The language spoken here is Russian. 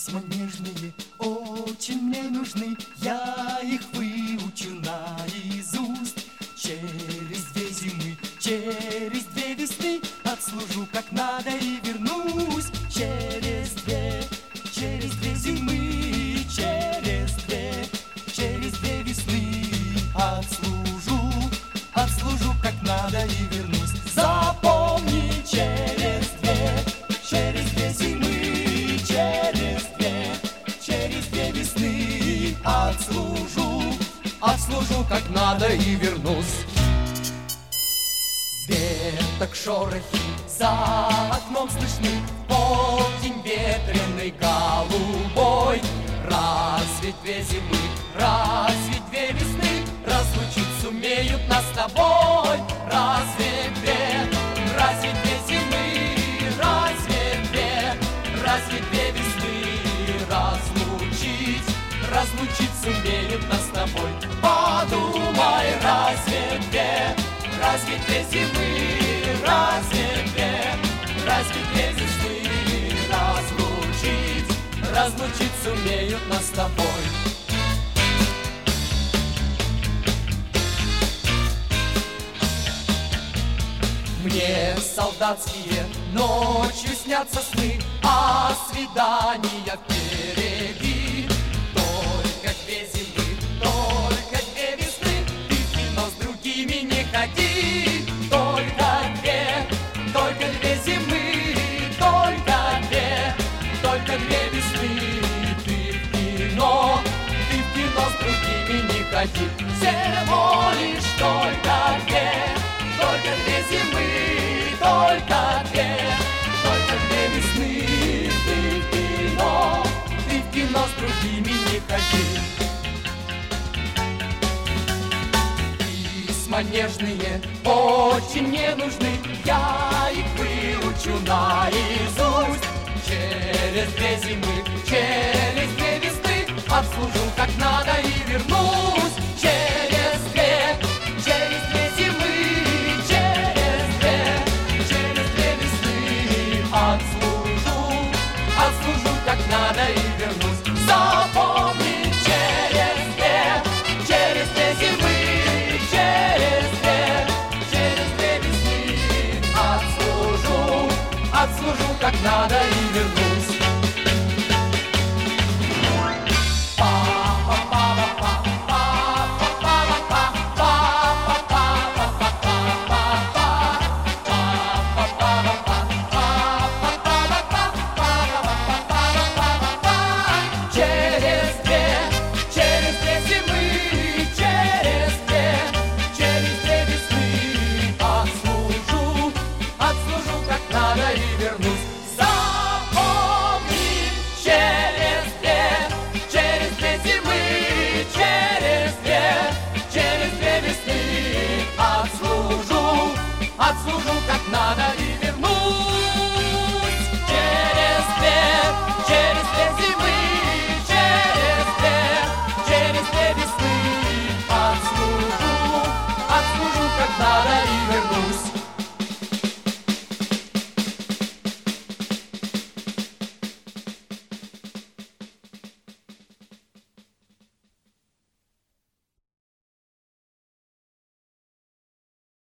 Письма нежные очень мне нужны, я их выучу наизусть. Через 2 зимы, через 2 весны отслужу как надо и вернусь. Через 2 зимы, через 2 весны отслужу как надо и вернусь. Запомни, через 2 зимы, через 2 весны отслужу как надо и вернусь. Веток шорохи за окном слышны, полдень ветреный голубой. Разве 2 зимы, разве 2 весны разлучить сумеют нас с тобой? Разве 2 зимы, разве 2 весны разлучить сумеют нас с тобой? Подумай, разве 2 зимы, разве 2 весны разлучить сумеют нас с тобой? Мне солдатские ночью снятся сны, а свидания впереди. Только 2 зимы, только 2 весны, ты в кино с другими не ходи. Только 2 зимы, только 2 весны, ты в кино с другими не ходи. Всего лишь только 2 зимы, только 2 весны, ты в кино с другими не ходи. Письма нежные очень мне нужны, я их выучу наизусть. Через 2 зимы, через 2 весны отслужу как надо и вернусь. Через 2 зимы, через 2 весны отслужу как надо и вернусь. Запомни, через 2 зимы, через 2 весны отслужу как надо и